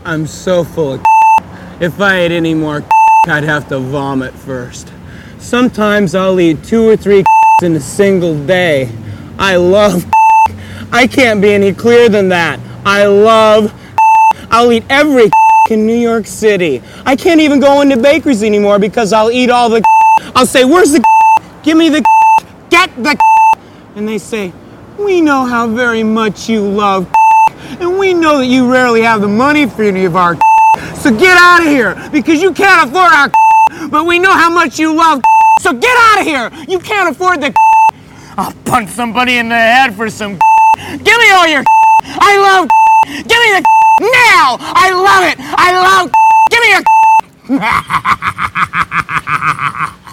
I'm so full of If I ate any more I'd have to vomit first. Sometimes I'll eat 2 or 3 in a single day. I love I can't be any clearer than that. I love I'll eat every in New York City. I can't even go into bakeries anymore because I'll eat all the I'll say, where's the Give me the Get the And they say, we know how very much you love and we know that you rarely have the money for any of our so get out of here because you can't afford our but we know how much you love so get out of here. You can't afford the I'll punch somebody in the head for some Give me all your I love Give me the now. I love it. I love Give me your